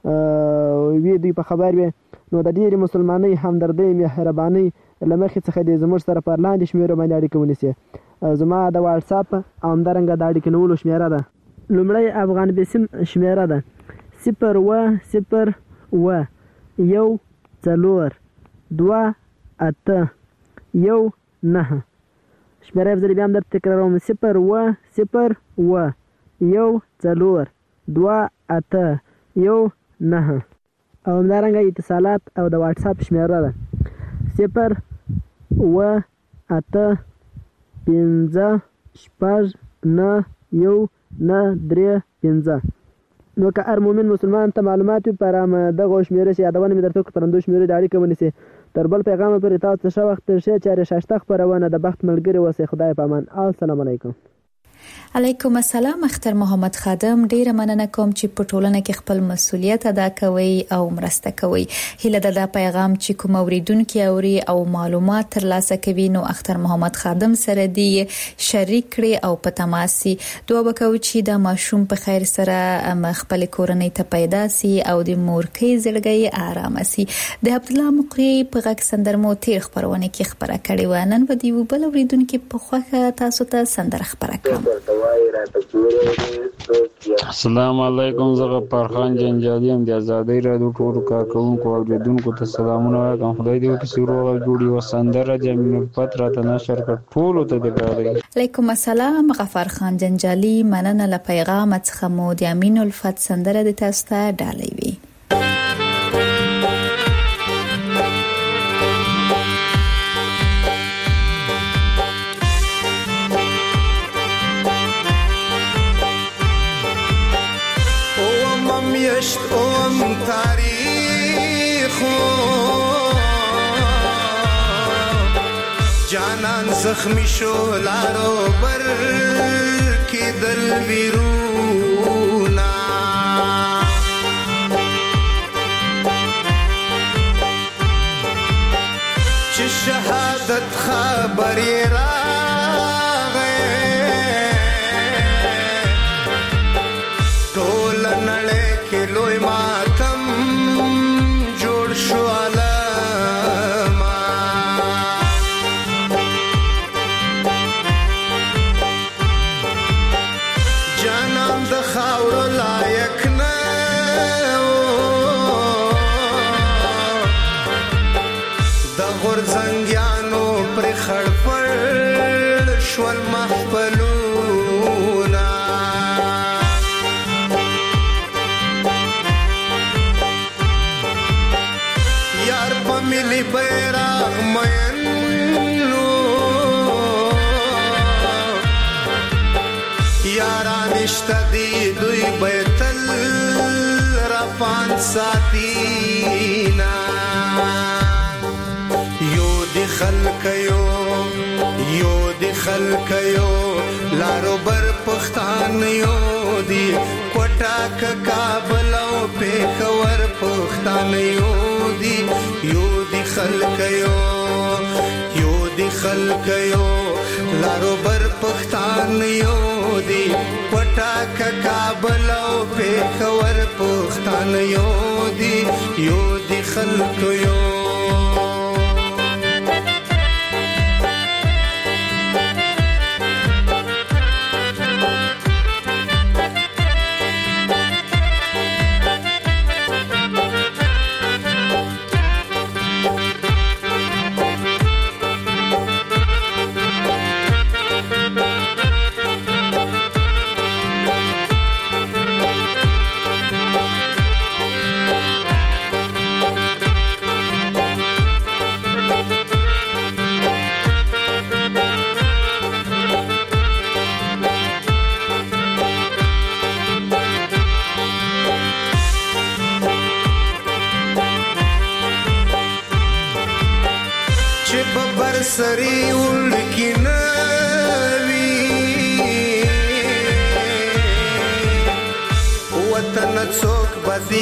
وي دوی په خبر وي نو د ډېرې مسلمانۍ همدردۍ مهربانۍ له مخې څخه دې زموږ سره پر لاندې شمېرو باندې اړیکه ونیسي. زما د واټساپ او همدارنګه د اړیکې نیولو شمېره ده لومړی افغان بسم شمېره ده صفر اوه صفر اوه یو څلور دوه اته یو نهه. شمېره یو ځل بیا هم درته تکراروم صفر اوه صفر اوه یو څلور دوه اته یو نهه او همدارنګه اتصالات او د واټساپ شمېره ده صفر اوه اته پنځه شپږ نه یو نه درې پنځه. نو که هر مؤمن مسلمان ته معلومات وي پر دغه شمېرې چې یادونه مې درته وکړه پر همدو شمېرو د اړیکه ونیسي. تر بل پیغامه پورې تاسو ته ښه وخت ښې چارې ښایسته خپرونه د بخت ملګري اوسئ. خدای په امان. السلام علیکم. علیکم السلام اختر محمد خادم، ډیره مننه کوم چې په ټولنه کې خپل مسولیت ادا کوي او مرسته کوي. هله د دا پیغام چې کوم اوریدونکو اوري او معلومات ترلاسه کوي نو اختر محمد خادم سره دی شریک کړي او په تماسي دوه وکوي چې د ماشوم په خیر سره خپل کورنۍ ته پیدا سي او د مورکې زړګي آرام سي. د عبد الله مقری په غږ سندرمو تیر خبرونه کې خبره کړې و. نن به دی بل اوریدونکو په خوخه تاسو ته سندره خبره کوم. السلام علیکم، زه فرخان جنجالي ام د آزادۍ رادیو ټول کارکونکو او اوریدونکو ته سلامونه وایم. خدای دې وکړي چې روغ جوړي و سندره جميل الفت راته نشر کړ ټول ته دې غواړي. علیکم السلام غفار خان جنجالي، مننه له پیغام څخه مو د امین الفت سندره د تاسو ته ډالۍ وي. میشت اوم تاریخو جانان زخمی شو لارو بر کی دل ویرونا چه شهادت خبری را لوی ماتم جوړ شو علما جانان د خاور لایق نه د غورځنګیانو پر خړپړ شول محفلو ملی بیراغ مینو یاران اشتدی دوی بیتل رفان ساتینا یو دی خلقیو یو دی خلقیو لارو بر پختان یو دی پټاک کابل او پیښور پختان یو دی یو دی خلقیو یو دی خلقیو لارو بر پختان یو دی پټاک کابل او پیښور پختان یو دی یو دی خلقیو. سری ولکی نوی وطن څوک بدی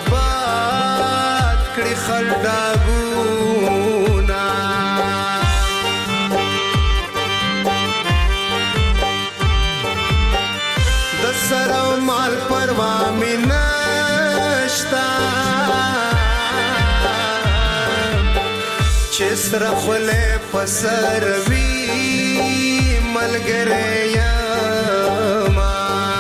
آباد کړي خلډاګونا د سره مال پروا مینشتا چسر خله پسر وی ملګری یما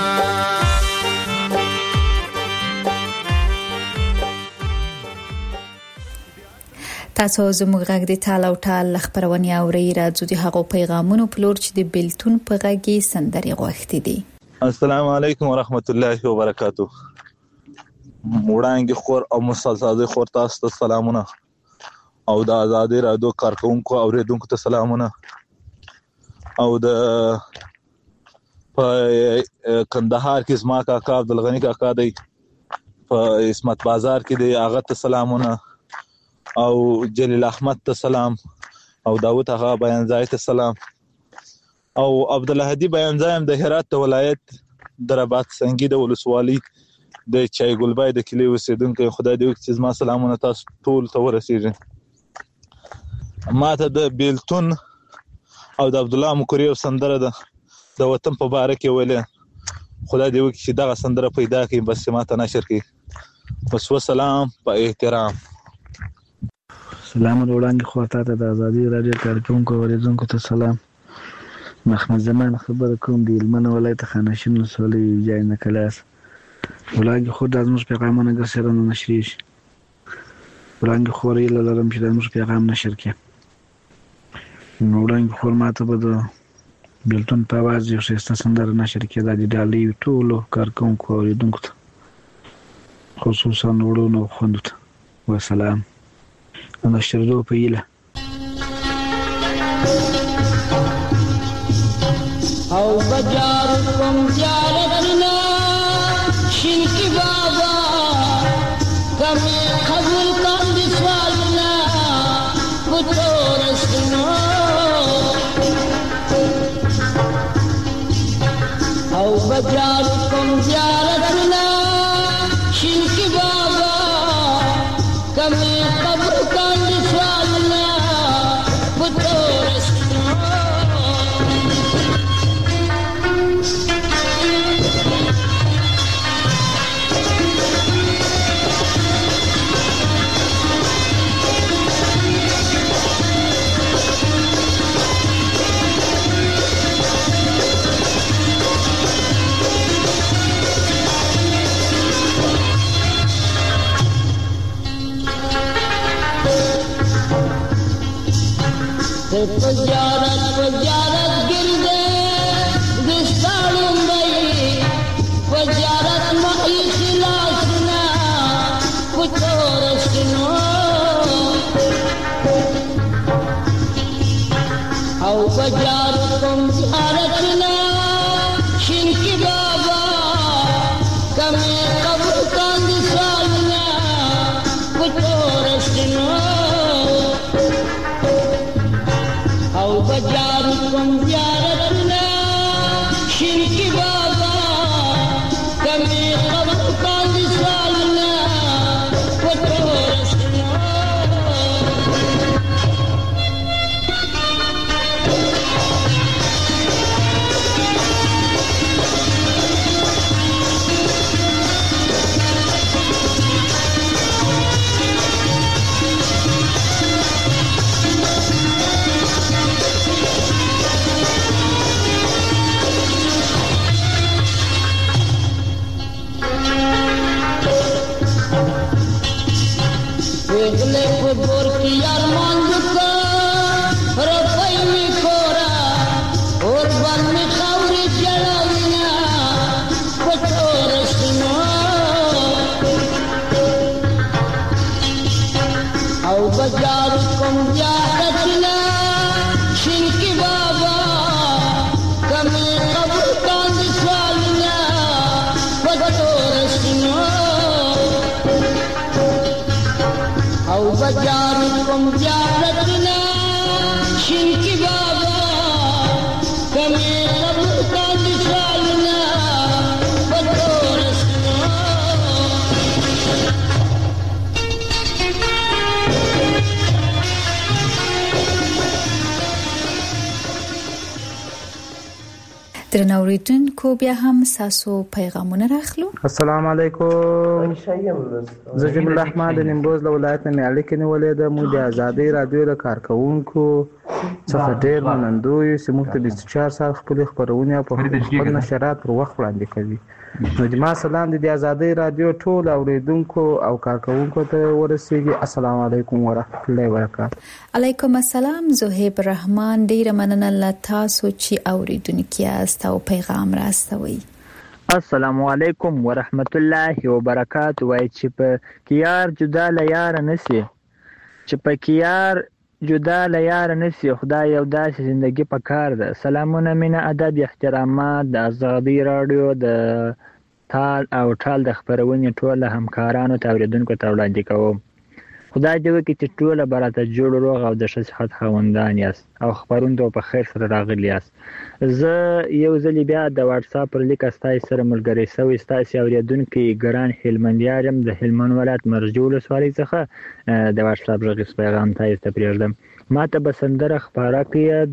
تاسو زموږ غږ د ټال او ټال خبرونه اوري راځو د هغو پیغامونو په لور چې د بلتون په غږی سندري غوښتي دي. السلام علیکم ورحمت الله وبرکاتہ. وړاندې خور او مسلسل خور تاسو ته سلامونه او د آزادۍ رادیو کارکونکو او اوریدونکو ته سلامونه او د په کندهار کې زما کاکا عبدالغنی کاکا دی په اسمت بازار کې دی هغه ته سلامونه او جلیل احمد ته سلام او داوود هغه بیان ځای ته سلام او عبدالهادي بیانځایم د هرات ولایت دراباد سنگي د ولسوالۍ د چای ګلبای د کلی اوسیدونکو. خدای دې وکړي چې زما سلامونه تاسو ټول ته ورسیږي. ما ته د بیلتون او د عبد الله مکری او سندره ده د وطن په باره کې ویله. خدای دې وکړي چې دغه سندره پیدا کړي بس ما ته نشر کړي. بس وسلام په احترام. سلام وړاندې خو ته د ازادي رادیو کارکونکو اوریدونکو ته سلام. محمد زمان خبر کوم دی لمنه ولایت خانشین ولسوالۍ جای نه کلاس. وړاندې خو د زموږ پیغامونه ګرځره نه نشریږي. وړاندې خو ریل لرم چې د زموږ پیغام نشر کړي. نو وړاندې خو ماته به د بیلتون په आवाज یو څه سندره نشر کړي د ډالۍ ټولو کارکونکو اوریدونکو ته خصوصا وړونو خوندو ته وسلام. نشر دو په ایله او بجار کوم زیارتنا شینکی بابا کمی قبول کن دی سوالنا بطورستنا او بجار کوم زیارتنا شینکی بابا کمی قبول کن دی سوالنا بطورستنا Pajarat pajarat girde distalum bai pajarat mahi khilasna putorasno au pajarat kum ziyaratna shinki baba kame qabr kan distalna putorasno او بجارو کم زیارتنا شرکی بابا کمی قبر کاندی سالنا پتورسنا Egle kubur ki arman duka rafai mi kora urban mi khawri jalawina patorasno au bajar kum jahatna shinki baba kami qabr kan salna patorasno او بجار کوم زیارتنا شینکی بابا کمی قبر کان سالنا پتورسنا درنوریدونکو بیا هم ساسو پیغامونه راخلو. السلام علیکم. زه جمیل الرحمن د نیمروز له ولایت نه اړیکې نیولې ده. موږ د ازادۍ رادیو د کارکونکو څخه ډېر منندوی چې موږ ته بیست و چهار ساعت خپلې خپرونې او خپل نشرات پر وخت وړاندې کوي. نو زما سلام د ازادۍ رادیو ټول اوریدونکو او کارکونکو ته ورسیږي. السلام علیکم ورحمت الله وبرکاته. علیکم السلام. زهیب رحمان ډیره مننه له تاسو چې اوریدونکو یاست او پیغام راستوي. السلام علیکم ورحمت الله وبرکاته. وای چې په کیار جدا له یار نسی چې په کیار جدا له یار نسی خدای یو داسې زندگی په کار ده. سلامونه مینه ادب احترامات د ازادي رادیو د تال او ټال د خبرونې ټول همکارانو ته اوریدونکو ته وړاندې کوم. خدای دې وکړي چې ټوله به راته جوړ روغ او د ښه صحت خاوندان یاست او خپرونکو په خیر سره راغلي یاست. زه یو ځل بیا د واتساپ پر لیک ستاسو سره ملګری شوی. ستاسو اوریدونکي ګران هلمندیار یم د هلمند ولایت مرجو ولسوالۍ څخه د واتساپ غږیز پیغام تاسو ته پرېږدم. ما ته به سندره خپاره کړي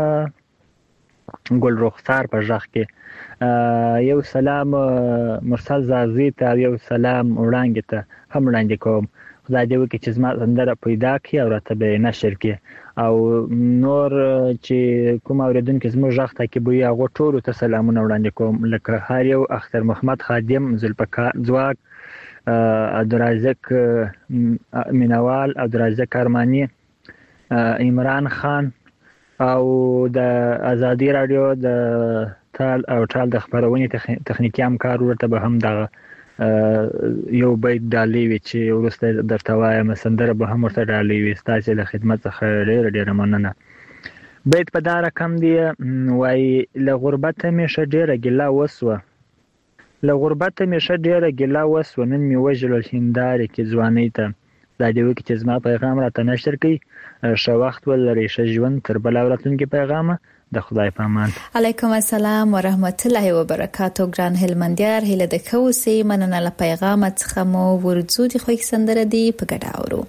د ګل رخسار په غږ کې. یو سلام مرسل زازي ته، یو سلام وړانګې ته هم وړاندې کوم. خدای دې وکړي چې زما سندره پیدا کړي او راته به نشر کړي او نور چې کوم اوریدونکي زموږ غږ تعقیبوي هغو ټولو ته سلامونه وړاندې کوم، لکه هر یو اختر محمد خادم، ذوالفقار ځواک، عبدالرازق مینوال، عبدالرازق ارماني، عمران خان او د ازادي رادیو د تال او ټال د خبرونې تخنیکي همکار ورته به هم دغه یو بیت ډالۍ وي چې وروسته درته وایم، سندره به هم ورته ډالۍ وي. ستاسو له خدمت څخه ډېره ډېره مننه. بیت په دا رقم دی، وایي له غربته مې ښه ډېره ګیله وسوه، له غربته مې ښه ډېره ګیله وسوه، نن مې وژړل هندارې کې ځوانۍ ته. دا دې وکړي چې زما پیغام راته نشر کړي. ښه وخت ولرئ، ښه ژوند تر بله راتلونکي پیغامه. د خدای په امان. علیکم السلام و رحمت الله و برکاتو. ګران هلمندیار، هیله د ښه اوسئ. مننه له پیغام څخه مو ورځو د خوښ سندره دی په ګډه اورو.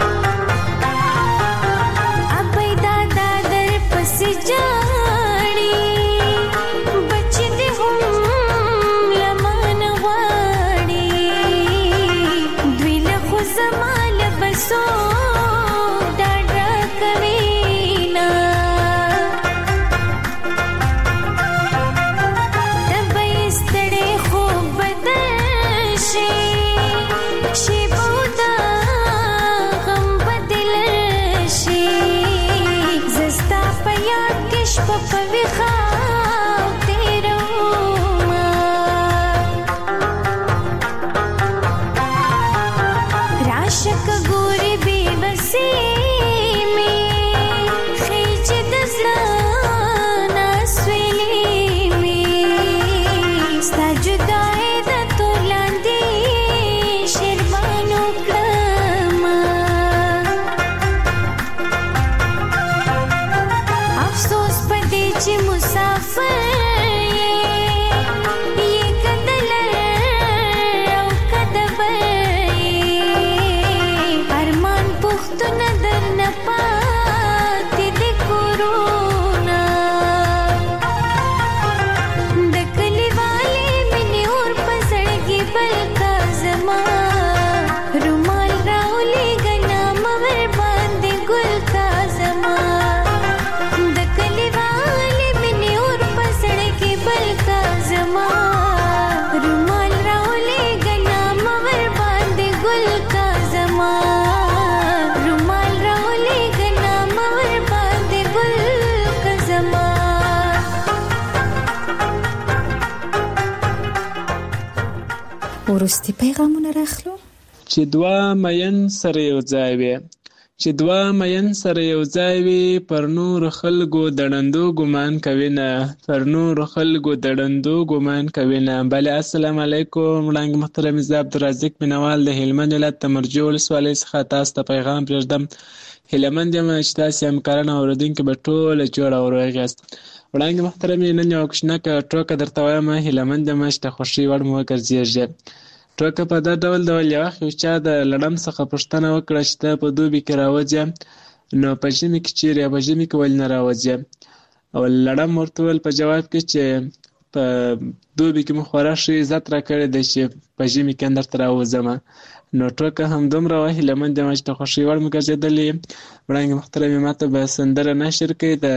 ورستي پیغامونه راخلو. چې دوا مین سره یو ځای وي، چې دوا مین سره یو ځای وي، پر نور خلکو دړندو ګمان کوي نه، پر نور خلکو دړندو ګمان کوي نه. بله السلام علیکم. وړاندې محترم زه عبدالرازق مینوال د هلمند ولایت د مرجو ولسوالۍ څخه تاسو ته پیغام پرېږدم. هیلهمند یم چې تاسې همکاران او اورېدونکي به ټوله جوړ او روغ یاست. وړاندې محترمې نن یوه کوچنکه ټوکه درته وایم. هیلهمند یم چې د خوښۍ وړ مو وګرځېږي. ټوکه په دا ډول ډول یو وخت یو چا د لړم څخه پوښتنه وکړه چې ته په دوبي کې راوځې، نو په ژمي کې چیرې، په ژمي کې ولې نه راوځې؟ او لړم ورته وویل په جواب کې چې په دوبي کې مو خورا ښه عزت راکړی دی چې په ژمي کې درته راوځم. نو ټوکه همدومره وه. هیلهمند یم چې د خوښۍ وړ مو ګرځېدلې. وړاندې محترمې ما ته به سندره نشر کړي د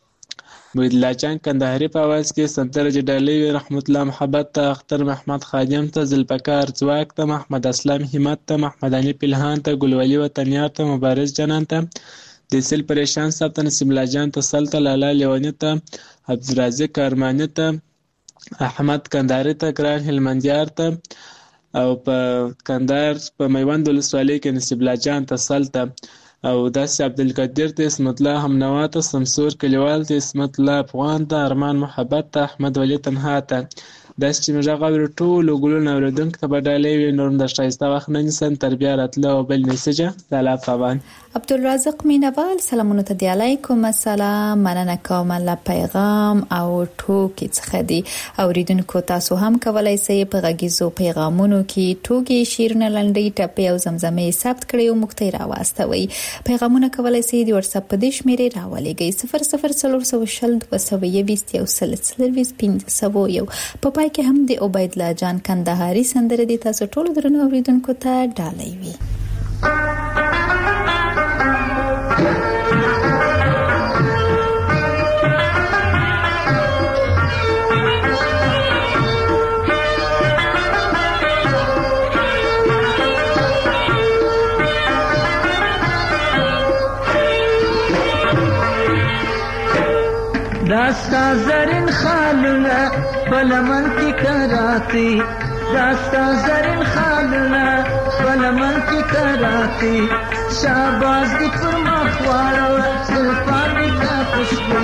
محیدالله جان کندهاري په اواز کې. سندره چې ډالۍ وي رحمت الله محبت ته، اختر محمد خادم ته، ذوالفقار ځواک ته، محمد اسلام همت ته، محمد علي پلهان ته، ګلولي وطنیار ته، مبارز جانان ته، دیسل پریشان صاحب ته، نصیب الله جان ته، سل ته، لالا لیوني ته، عبدالرازق ارماني ته، احمد کندهاري ته، ګران هلمندیار ته، او په کندهار په میوند ولسوالۍ کې نصیب الله جان ته، سل ته، او داسې عبدالقدیر ته، اسمت الله همنوا ته، سمسور کلیوال ته، اسمت الله افغان ته، ارمان محبت ته، احمد ولی تنها ته، داس چې موږ غواړو ټول ګلونه اوریدونکو ته بدلې وي نور د شایسته وخت نن سن تربیه راتله او بل میسج د لا پابان عبدالرزاق مینوال سلامونه ته دی علیکم السلام مننه کوم له پیغام او ټوکی څخه دی اوریدونکو تاسو هم کولای شئ په غږیزو پیغامونو کې ټوکی شیرونه لنډي ټپي او زمزمې ثبت کړئ او مخته راوستوي پیغامونه کولای شئ د واتس اپ په دې شمیرې راولېږئ صفر صفر څلور سوه شل دوه سوه یوویشت یو سل څلوېښت پنځه سوه یو په پای کې هم د عبید الله جان کندهاري سندره دي تاسو ټول درنو اوریدونکو ته ډالۍ وي داستا زرین خالونه بلمن کی کراتی داستا زرین خالونه بلمن کی کراتی شاباز دی پر مخوارو سلطانی کا خوشبو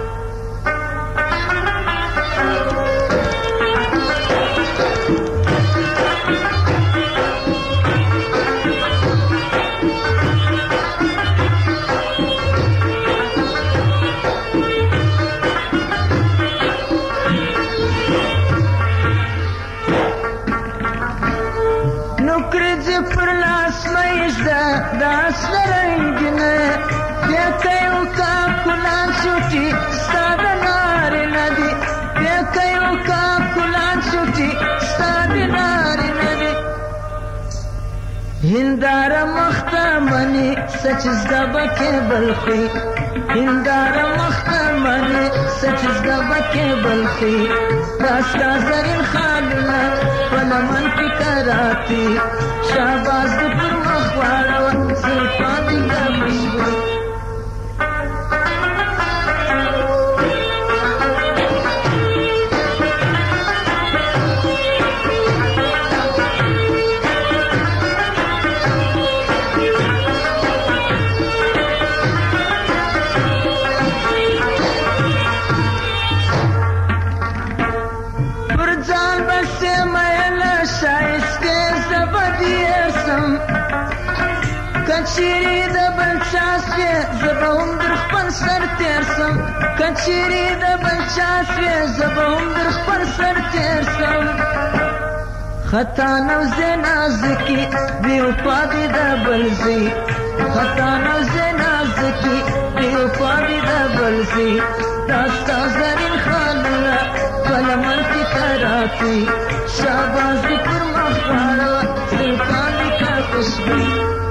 داس رنگینه بیکایو کا کلان شوٹی ستاد ناری ندی بیکایو کا کلان شوٹی ستاد ناری ندی هندار مختمنی سچز دبکه بلخی هندار مختمنی سچز دبکه بلخی راستا زرین خالونه بلمن کی کراتی شاباز دی پر مخوارا سلطانی کا مشغول برجان بسے میلا شائستے زبدیسم کچری د بلچاسوی زبهم در خپل سر تیرسم کچری د بلچاسوی زبهم در خپل سر تیرسم خطا نوزه نازکی بیوپا دی د بلزی خطا نوزه نازکی بیوپا دی د بلزی داستا زرین خالونه بلمن کی کراتی شاباز دی پر مخوارا سلطانی کا خوشبی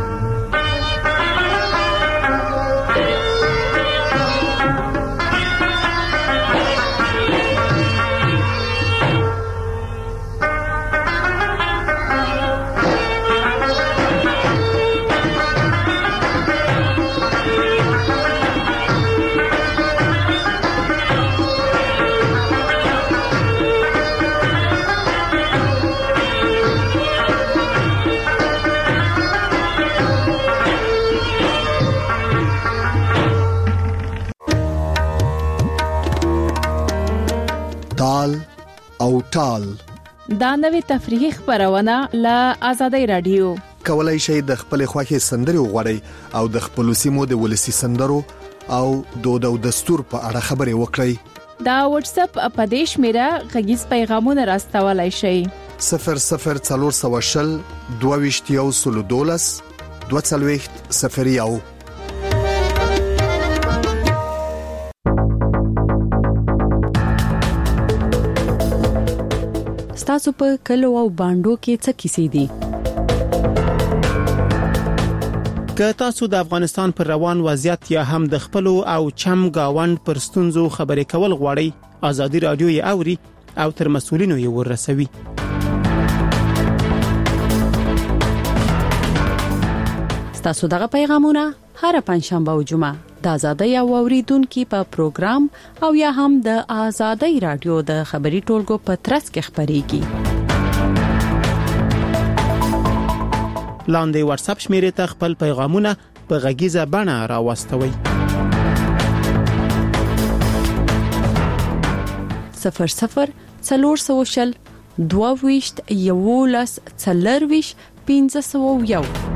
تال او ټال دا نوې تفریحي خبرونه له آزادۍ رادیو کولای شئ د خپل خوښي سندري وغوړئ او د خپل سیمو د ولسی سندرو او دود او دستور په اړه خبري وکړئ دا واتس اپ اپدیش میرا غږیز پیغامونه راستولای شئ صفر صفر څلور سوه شل دوه ویشت یو سل دولس دوه څلوېښت صفر یو تاسو په کلو او باندو کې څه کیسې دي که تاسو د افغانستان پر روان وضعیت یا هم د خپل او چم گاوند پر ستونزو خبرې کول غواړئ آزادي رادیو یې اوري او تر مسؤلینو یې ورسوي تاسو دغه پیغامونه هر پنځشنبه او جمعه د آزادۍ او اوریدونکو په پروګرام او یا هم د آزادۍ رادیو د خبري ټولګو په ترڅ کې خبريږي لاندې واتس اپ شمیرې ته خپل پیغامونه په غږیزه بڼه راوستوي صفر صفر څلور سوه شل دوه ویشت یولس څلور ویشت پنځه سوه یو